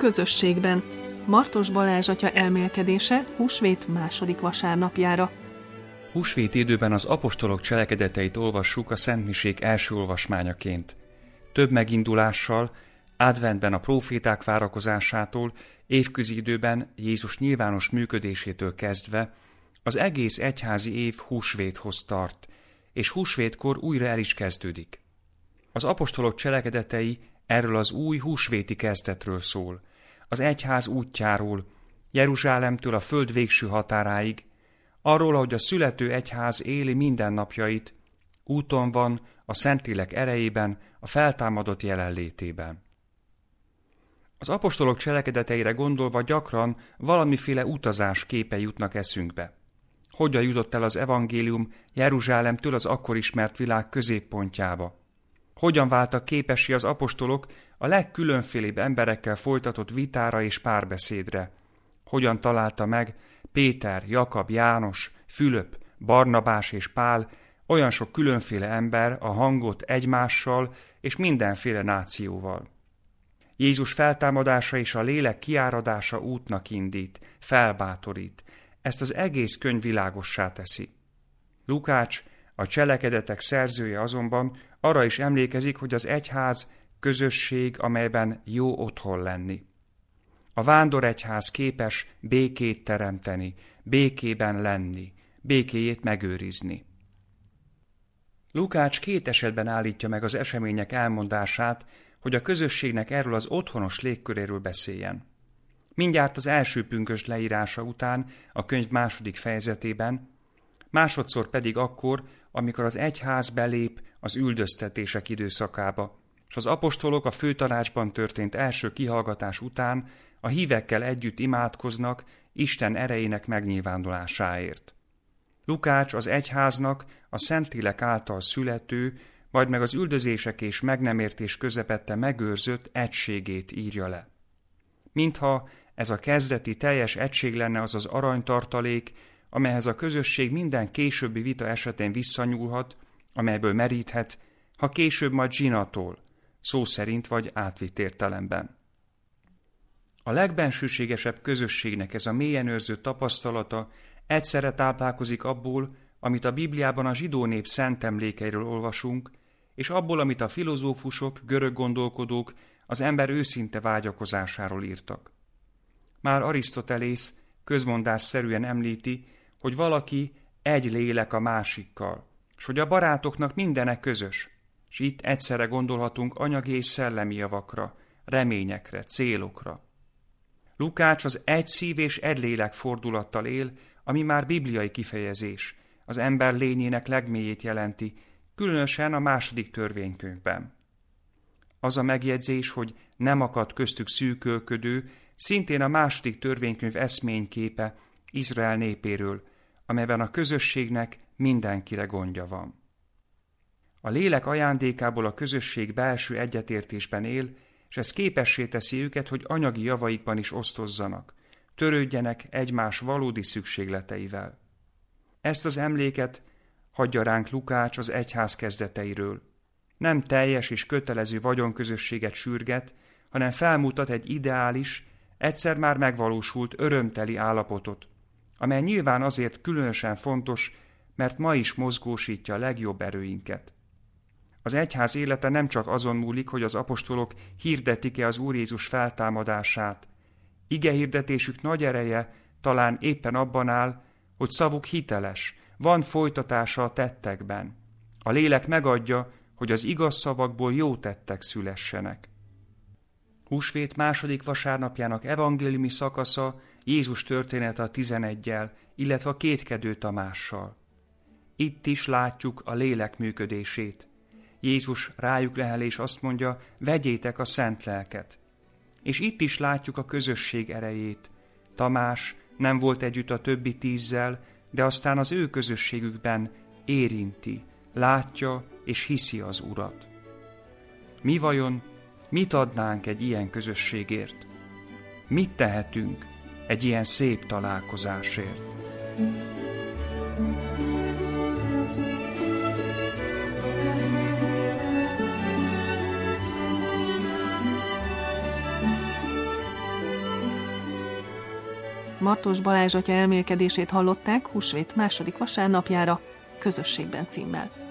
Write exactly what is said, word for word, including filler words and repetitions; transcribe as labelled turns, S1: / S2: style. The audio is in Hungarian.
S1: közösségben. Martos Balázs atya elmélkedése húsvét második vasárnapjára.
S2: Húsvét időben az apostolok cselekedeteit olvassuk a szentmisék első olvasmányaként. Több megindulással, adventben a próféták várakozásától, évközi időben Jézus nyilvános működésétől kezdve az egész egyházi év húsvéthoz tart, és húsvétkor újra el is kezdődik. Az apostolok cselekedetei erről az új húsvéti kezdetről szól, az egyház útjáról, Jeruzsálemtől a föld végső határáig, arról, ahogy a születő egyház éli mindennapjait, úton van a Szentlélek erejében, a feltámadott jelenlétében. Az apostolok cselekedeteire gondolva gyakran valamiféle utazás képe jutnak eszünkbe. Hogyan jutott el az evangélium Jeruzsálemtől az akkor ismert világ középpontjába? Hogyan váltak képessé az apostolok a legkülönfélébb emberekkel folytatott vitára és párbeszédre? Hogyan találta meg Péter, Jakab, János, Fülöp, Barnabás és Pál, olyan sok különféle ember a hangot egymással és mindenféle nációval? Jézus feltámadása és a lélek kiáradása útnak indít, felbátorít. Ezt az egész könyv világossá teszi. Lukács, a cselekedetek szerzője azonban arra is emlékezik, hogy az egyház közösség, amelyben jó otthon lenni. A vándoregyház képes békét teremteni, békében lenni, békéjét megőrizni. Lukács két esetben állítja meg az események elmondását, hogy a közösségnek erről az otthonos légköréről beszéljen. Mindjárt az első pünkösd leírása után a könyv második fejezetében, másodszor pedig akkor, amikor az egyház belép az üldöztetések időszakába, és az apostolok a főtanácsban történt első kihallgatás után a hívekkel együtt imádkoznak Isten erejének megnyilvánulásáért. Lukács az egyháznak a Szentlélek által születő, majd meg az üldözések és meg nem értés közepette megőrzött egységét írja le. Mintha ez a kezdeti teljes egység lenne az az aranytartalék, amelyhez a közösség minden későbbi vita esetén visszanyúlhat, amelyből meríthet, ha később majd zsinatol, szó szerint vagy átvitt értelemben. A legbensőségesebb közösségnek ez a mélyen őrzött tapasztalata egyszerre táplálkozik abból, amit a Bibliában a zsidó nép szent emlékeiről olvasunk, és abból, amit a filozófusok, görög gondolkodók az ember őszinte vágyakozásáról írtak. Már Arisztotelész közmondásszerűen említi, hogy valaki egy lélek a másikkal, s hogy a barátoknak mindene közös, s itt egyszerre gondolhatunk anyagi és szellemi javakra, reményekre, célokra. Lukács az egy szív és egy lélek fordulattal él, ami már bibliai kifejezés, az ember lényének legmélyét jelenti, különösen a második törvénykönyvben. Az a megjegyzés, hogy nem akad köztük szűkölködő, szintén a második törvénykönyv eszményképe Izrael népéről, amelyben a közösségnek mindenkire gondja van. A lélek ajándékából a közösség belső egyetértésben él, és ez képessé teszi őket, hogy anyagi javaikban is osztozzanak, törődjenek egymás valódi szükségleteivel. Ezt az emléket hagyja ránk Lukács az egyház kezdeteiről. Nem teljes és kötelező vagyonközösséget sürget, hanem felmutat egy ideális, egyszer már megvalósult örömteli állapotot, amely nyilván azért különösen fontos, mert ma is mozgósítja a legjobb erőinket. Az egyház élete nem csak azon múlik, hogy az apostolok hirdetik-e az Úr Jézus feltámadását. Igehirdetésük nagy ereje talán éppen abban áll, hogy szavuk hiteles, van folytatása a tettekben. A lélek megadja, hogy az igaz szavakból jó tettek szülessenek. Húsvét második vasárnapjának evangéliumi szakasza Jézus története a tizeneggyel, illetve a kétkedő Tamással. Itt is látjuk a lélek működését. Jézus rájuk lehel és azt mondja, vegyétek a szent lelket. És itt is látjuk a közösség erejét. Tamás nem volt együtt a többi tízzel, de aztán az ő közösségükben érinti, látja és hiszi az Urat. Mi vajon, mit adnánk egy ilyen közösségért? Mit tehetünk egy ilyen szép találkozásért?
S1: Martos Balázs atya elmélkedését hallották húsvét második vasárnapjára, Közösségben címmel.